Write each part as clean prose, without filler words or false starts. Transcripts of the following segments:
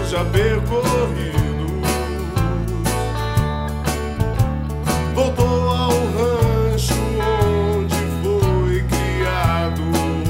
já percorridos. Voltou ao rancho onde foi criado,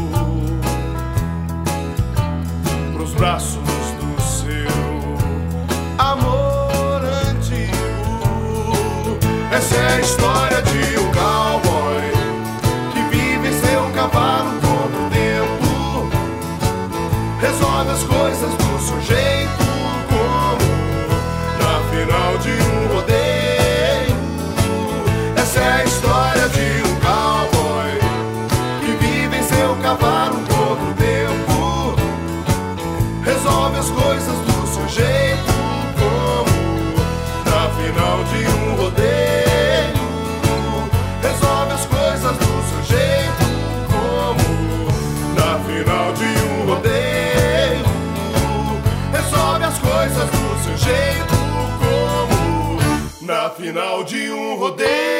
pros braços do seu amor antigo. Essa é a história de um cowboy que vive em seu cavalo todo o tempo, resolve as coisas do seu jeito, como na final de um rodeio. Essa é a história de um cowboy que vive em seu cavalo todo o tempo, resolve as coisas do seu jeito, como na final de um rodeio. Resolve as coisas do seu jeito, como na final de um rodeio. Resolve as coisas do seu jeito, como na final de um rodeio.